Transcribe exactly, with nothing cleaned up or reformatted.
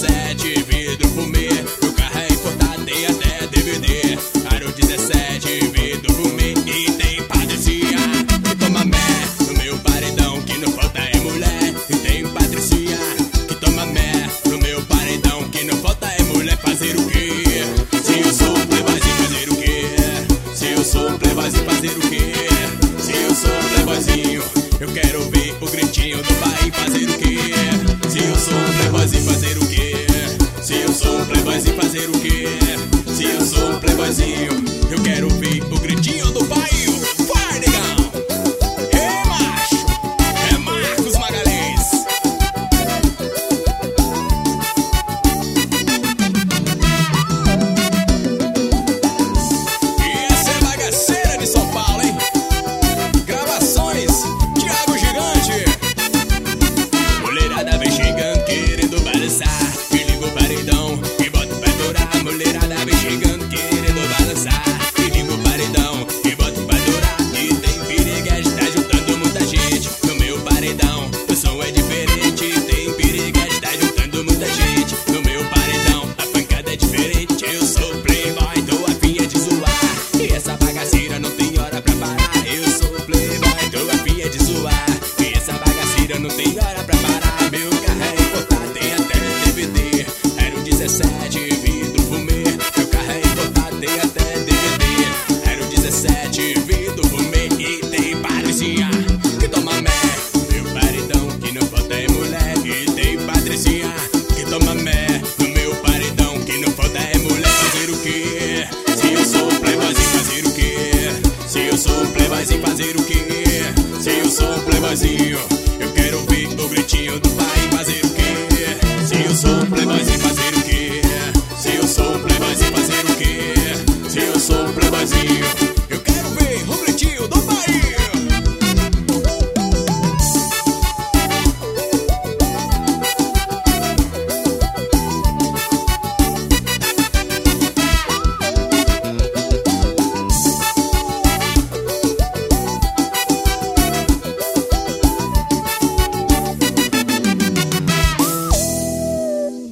dezessete, vidro fumê. Meu carro é importado, tem até D V D. Aro dezessete, vidro fumê. E tem Patricinha que toma mé no meu paredão, que não falta é mulher. E tem Patricinha que toma mé no meu paredão, que não falta é mulher. Fazer o quê? Se eu sou playboyzinho, fazer o quê? Se eu sou playboyzinho, fazer o quê? Se eu sou playboyzinho, eu quero ver o gritinho do pai. Fazer o quê? Se eu sou playboyzinho, fazer o quê? Se eu sou playboyzinho, fazer o quê? Se eu sou playboyzinho, eu quero ver o gritinho do pai. Vai, negão! Ei, macho! É Marcos Magalhães! E essa é bagaceira de São Paulo, hein? Gravações Thiago Gigante. Mulherada vem chegando querendo balançar, me liga o paredão e bota pra dourar. Mulherada vem chegando querendo balançar, me liga o paredão e bota pra dourar. E tem piriguete, tá juntando muita gente no meu paredão. O som é diferente, tem piriguete, tá juntando muita gente no meu paredão. A pancada é diferente, eu sou playboy, tô afim é de zoar. E essa bagaceira não tem hora pra parar. Eu sou playboy, tô afim é de zoar. E essa bagaceira não tem hora pra parar. Meu carro é importado, tem até D V D. Aro dezessete, vidro fumê. Meu carro é importado, tem até D V D. Aro dezessete, vidro fumê. E tem Patricinha que toma mé no meu paredão, que não falta é mulher. E tem Patricinha que toma mé no meu paredão, que não falta é mulher. Fazer o quê? Se eu sou playboyzinho, fazer o quê? Se eu sou playboyzinho, fazer o quê? Se eu sou playboyzinho, eu quero ver o gritinho do pai. Fazer o quê? Se eu sou playboyzinho, fazer o quê?